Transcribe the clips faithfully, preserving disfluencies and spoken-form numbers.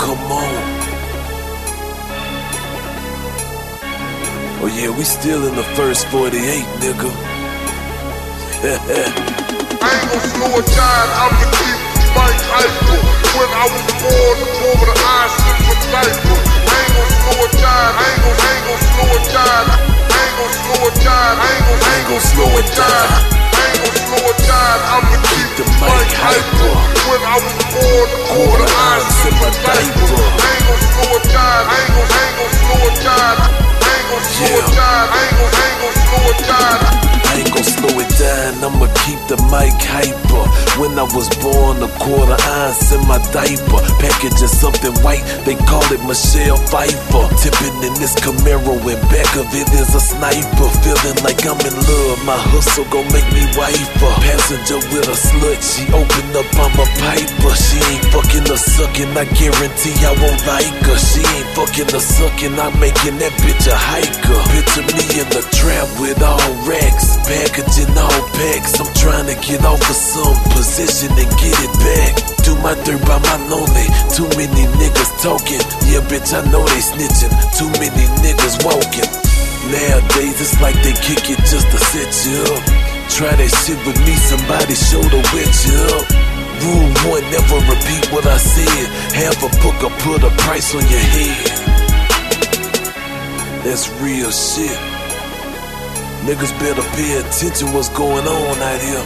come on. Oh yeah, we still in the first forty-eight, nigga. I ain't gon' slow it down, I'ma keep Mike hyper. When I was born, the form of the eyes slipped from diaper. I ain't gon' slow it down, I ain't gon' I ain't gon' slow it down. I ain't gon' slow it down, I ain't gon' I ain't gon' slow it down. I ain't gon' slow it down, I'ma keep the mic hyper. When I was born, the form of the eyes slipped from diaper. I ain't gon' slow it down, I ain't gon' I ain't gon' slow it down. I ain't gon' slow it down, I ain't gon' I ain't gon' slow it down. I ain't gon' slow it down, I'ma keep the mic hyper. When I was born, a quarter ounce in my diaper. Packaging something white, they call it Michelle Pfeiffer. Tipping in this Camaro, and back of it is a sniper. Feeling like I'm in love, my hustle gon' make me wifer. Passenger with a slut, she open up, I'm a piper. She ain't fucking or sucking, I guarantee I won't like her. She ain't fucking or sucking, I'm making that bitch a hiker. Picture me in the trap with all racks, packaging all packs. I'm trying to get off of some position and get it back. Do my dirt by my lonely. Too many niggas talking. Yeah, bitch, I know they snitching. Too many niggas walking. Nowadays, it's like they kick it just to set you up. Try that shit with me, somebody shoulder wet you up. Rule one, never repeat what I said. Have a book or put a price on your head. That's real shit. Niggas better pay attention what's going on out here.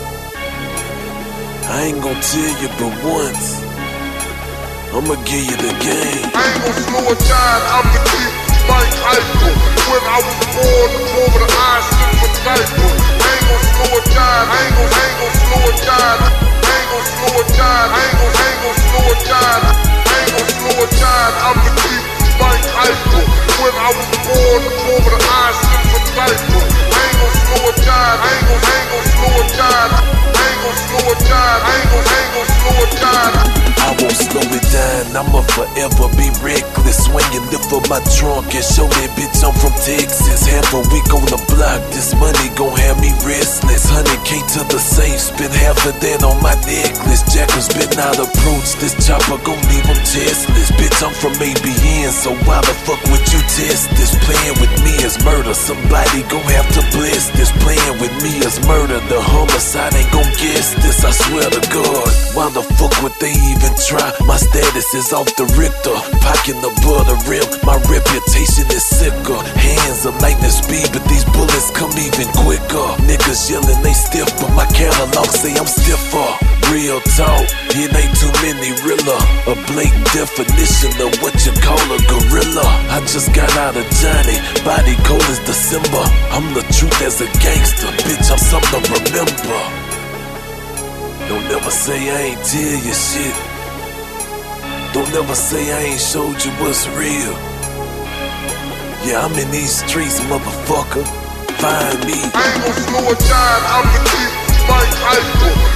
I ain't gon' tell you but once, I'ma give you the game. I ain't gon' slow it down, I'ma keep Mike hyper. When I was born, the form of the eyes slipped from diaper. I ain't gon' slow it down, I ain't gon' I ain't gon' slow it down. I ain't gon' slow it down, I ain't gon' I ain't gon' slow it down. I ain't gon' slow it down, I'ma keep Mike hyper. When I was born, the form of the eyes slipped from diaper. I ain't gon' slow it down, I ain't gon' I ain't gon' slow it down. I ain't gon' slow it down, I ain't gon' I ain't gon' slow it down. I won't slow it down, I'ma forever be reckless. Swinging lift up my trunk and show that bitch I'm from Texas. Half a week on the block, this money gon' have me restless. one hundred K to the safe, spend half of that on my necklace. Jackals been out approach, this chopper gon' leave them testless. Bitch, I'm from A B N, so why the fuck would you test this? Playing with me is murder, somebody gon' have to bless this. Playing with me is murder, the homicide ain't gon' guess this, I swear to God. Why the fuck would they even try? My status is off the Richter, pocking above the rim. My reputation is sicker. Hands are lightning speed, but these bullets come even quicker. Niggas yelling they stiff, but my catalog say I'm stiffer. Real talk, it ain't too many realer. A blatant definition of what you call a gorilla. I just got out of Johnny, body cold as December. I'm the truth as a gangster, bitch, I'm something to remember. Don't never say I ain't tell you shit. Don't never say I ain't showed you what's real. Yeah, I'm in these streets, motherfucker. Find me. I ain't gon' slow it down, I'ma keep Mike hyper.